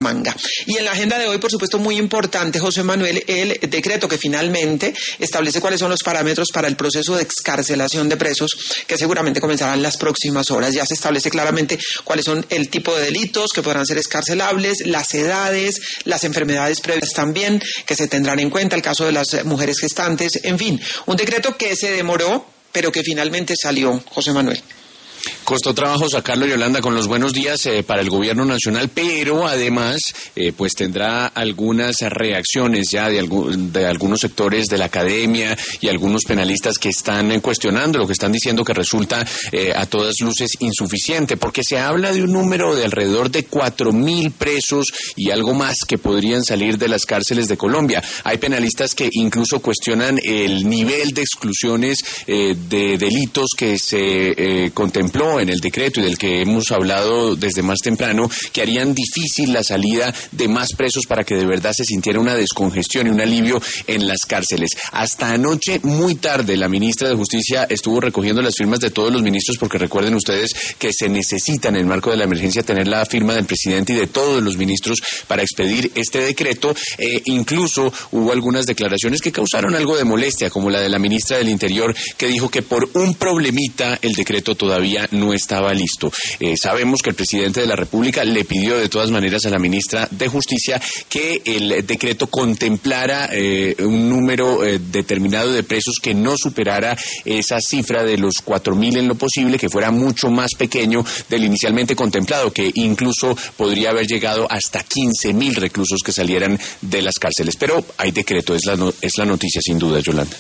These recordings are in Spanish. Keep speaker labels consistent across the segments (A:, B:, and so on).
A: manga. Y en la agenda de hoy, por supuesto, muy importante, José Manuel, el decreto que finalmente establece cuáles son los parámetros para el proceso de excarcelación de presos, que seguramente comenzarán las próximas horas. Ya se establece claramente cuáles son el tipo de delitos que podrán ser excarcelables, las edades, las enfermedades previas también, que se tendrán en cuenta, el caso de las mujeres gestantes, en fin, un decreto que se demoró, pero que finalmente salió, José Manuel.
B: Costó trabajo sacarlo, Yolanda, con los buenos días para el gobierno nacional, pero además pues tendrá algunas reacciones ya de algunos sectores de la academia y algunos penalistas que están cuestionando lo que están diciendo, que resulta a todas luces insuficiente, porque se habla de un número de alrededor de 4.000 presos y algo más que podrían salir de las cárceles de Colombia. Hay penalistas que incluso cuestionan el nivel de exclusiones de delitos que se contempló en el decreto y del que hemos hablado desde más temprano, que harían difícil la salida de más presos para que de verdad se sintiera una descongestión y un alivio en las cárceles. Hasta anoche, muy tarde, la ministra de Justicia estuvo recogiendo las firmas de todos los ministros, porque recuerden ustedes que se necesita en el marco de la emergencia tener la firma del presidente y de todos los ministros para expedir este decreto. Incluso hubo algunas declaraciones que causaron algo de molestia, como la de la ministra del Interior, que dijo que por un problemita el decreto todavía no estaba listo. Sabemos que el presidente de la República le pidió de todas maneras a la ministra de Justicia que el decreto contemplara un número determinado de presos que no superara esa cifra de los 4.000 en lo posible, que fuera mucho más pequeño del inicialmente contemplado, que incluso podría haber llegado hasta 15.000 reclusos que salieran de las cárceles. Pero hay decreto, es la noticia sin duda, Yolanda.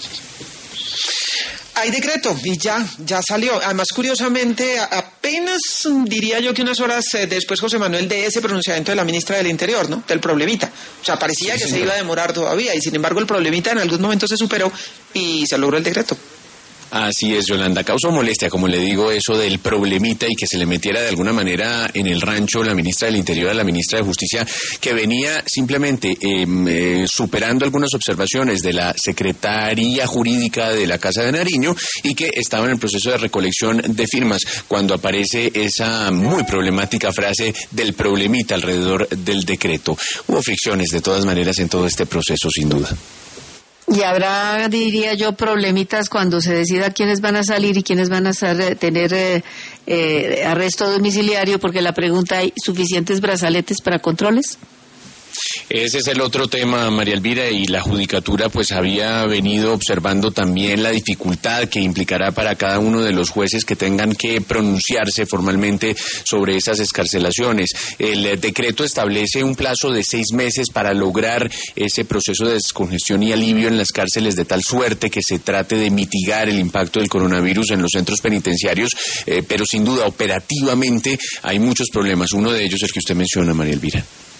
A: Hay decreto y ya salió. Además, curiosamente, apenas diría yo que unas horas después, José Manuel, de ese pronunciamiento de la ministra del Interior, ¿no? Del problemita. O sea, parecía que se iba a demorar todavía y sin embargo el problemita en algún momento se superó y se logró el decreto.
B: Así es, Yolanda. Causó molestia, como le digo, eso del problemita y que se le metiera de alguna manera en el rancho la ministra del Interior a la ministra de Justicia, que venía simplemente superando algunas observaciones de la Secretaría Jurídica de la Casa de Nariño y que estaba en el proceso de recolección de firmas cuando aparece esa muy problemática frase del problemita alrededor del decreto. Hubo fricciones de todas maneras en todo este proceso, sin duda.
C: Y habrá, diría yo, problemitas cuando se decida quiénes van a salir y quiénes van a tener arresto domiciliario, porque la pregunta, ¿hay suficientes brazaletes para controles?
B: Ese es el otro tema, María Elvira, y la Judicatura pues había venido observando también la dificultad que implicará para cada uno de los jueces que tengan que pronunciarse formalmente sobre esas excarcelaciones. El decreto establece un plazo de 6 meses para lograr ese proceso de descongestión y alivio en las cárceles, de tal suerte que se trate de mitigar el impacto del coronavirus en los centros penitenciarios, pero sin duda operativamente hay muchos problemas. Uno de ellos es el que usted menciona, María Elvira.